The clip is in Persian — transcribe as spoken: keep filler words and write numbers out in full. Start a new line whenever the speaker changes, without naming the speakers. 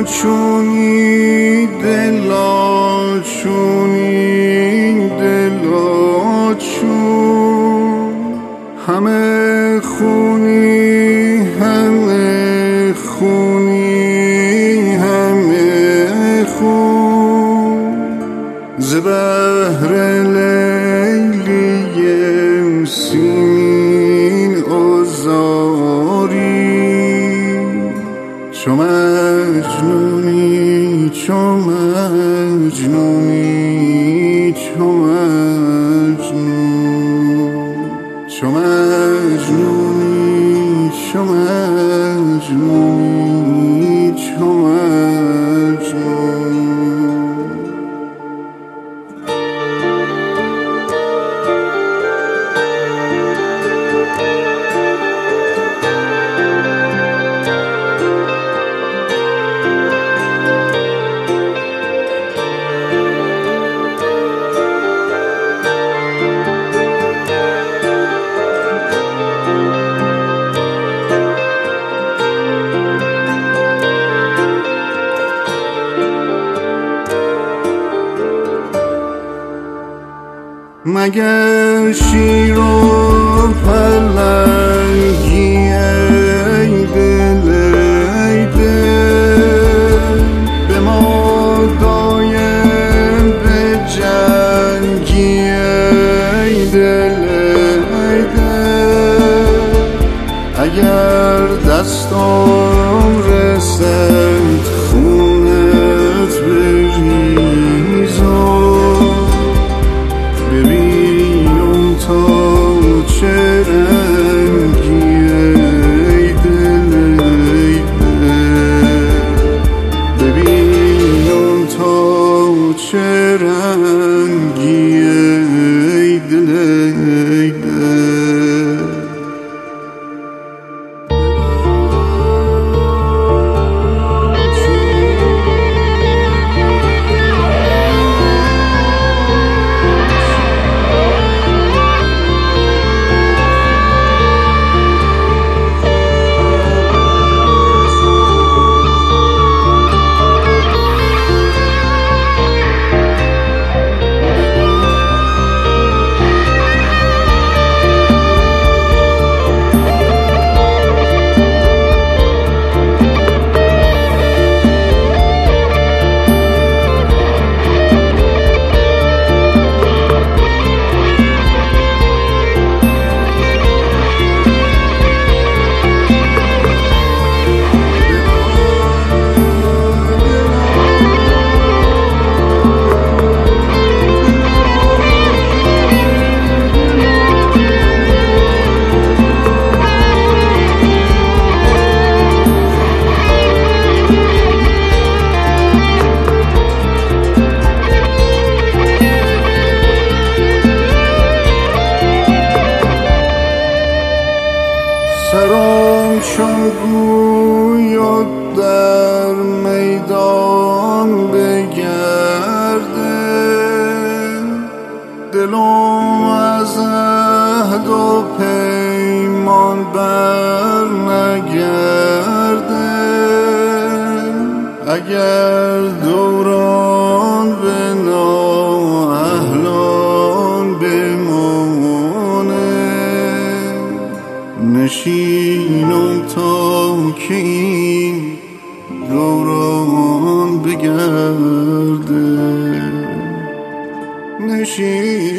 چونی دلا چونی دلا چون همه خونی همه خونی همه خون ز بهر لیلی سیمین آزاری چو مجنونی چو مجنونی چو مجنون چو مجنونی چو مجنونی چو مجنون مگر شیر و پلنگی ای دل ای دل به ما دایم به جنگی ای دل ای دل اگر دستم رسد خونت بریزم چه رنگی ای دل ای دل ببینم تا چه رنگی ای دل ای دل سرم چون گویا در میدان بگرده دلم از عهد و پیمان بر نگرده اگر دوران به نااهلان بمانه نشینم تا که این دوران بگرده نشینم